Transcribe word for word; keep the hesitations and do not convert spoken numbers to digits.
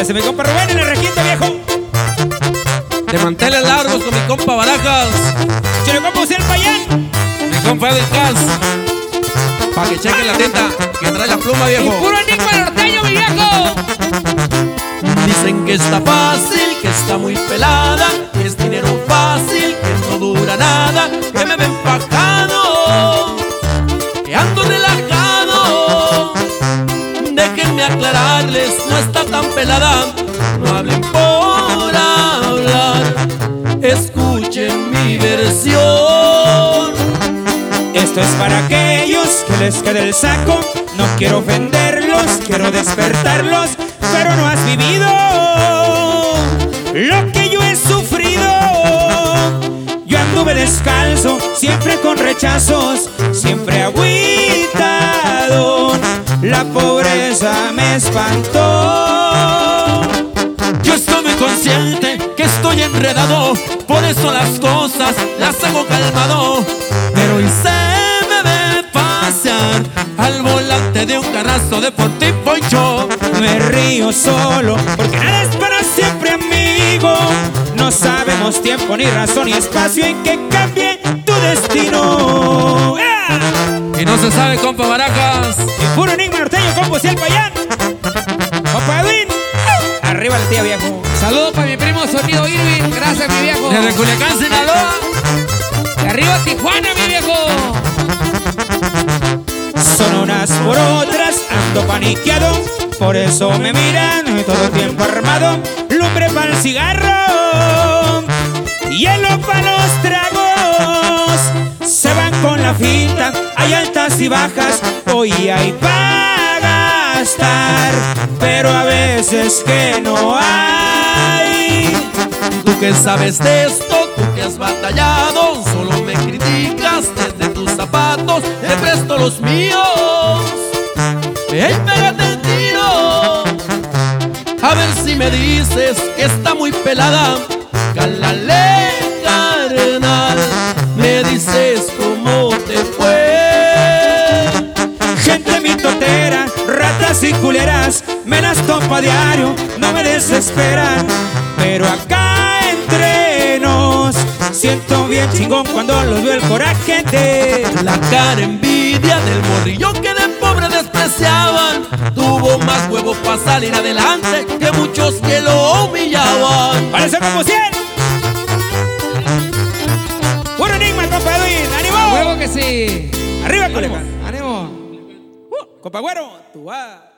Parece mi compa Rubén en el requinto, viejo. De manteles largos con mi compa Barajas. Chile compa Uciel Payán. Mi compa Edwin Cas. Pa' que chequen la tinta que trae la pluma, viejo. Y puro enigma norteño, mi viejo. Dicen que está fácil, que está muy pelada, que es dinero fácil, que no dura nada, que me ven fajado, que ando relajado. Déjenme aclararles, no está tan pelada. No hablen por hablar, escuchen mi versión. Esto es para aquellos que les quede el saco. No quiero ofenderlos, quiero despertarlos, pero no has vivido lo que yo he sufrido. Yo anduve descalzo, siempre con rechazos, siempre agüitado. La pobreza me espantó. Yo estoy muy consciente que estoy enredado, por eso las cosas las hago calmado. Pero hoy se me ve pasear al volante de un carrazo deportivo y yo me río solo, porque nada es para siempre, amigo. No sabemos tiempo, ni razón, ni espacio en que cambie tu destino. ¡Ah! Y no se sabe, compa Barajas. Y puro enigma norteño, compa Uciel Payán. Compa Edwin. Arriba la tía, viejo. Saludos para mi primo Sonido Irving. Gracias, mi viejo. Desde Culiacán, Sinaloa. De arriba Tijuana, mi viejo. Son unas por otras, ando paniqueado. Por eso me miran todo el tiempo armado. Lumbre para el cigarro, hielo para los tragos. Se van con la finta, hay altas y bajas. Hoy hay para gastar, pero a veces que no hay. Tú que sabes de esto, tú que has batallado, solo me criticas desde tus zapatos. Te presto los míos, ey, pégate el tiro. A ver si me dices que está muy pelada. Cálale, carnal, me dices cómo te fue. Gente mitotera, ratas y culeras, me las topo a diario, no me desesperan. Pero acá entre nos, siento bien chingón cuando los veo el coraje de la cara envidia del morrillo que de pobre despreciaban. Tuvo más huevos para salir adelante que muchos que lo humillaban. Parece como cien. Puro enigma, compa Edwin. ¡Ánimo! Huevo que sí. Arriba, colega. Ánimo. Uh, compa Güero, tú vas.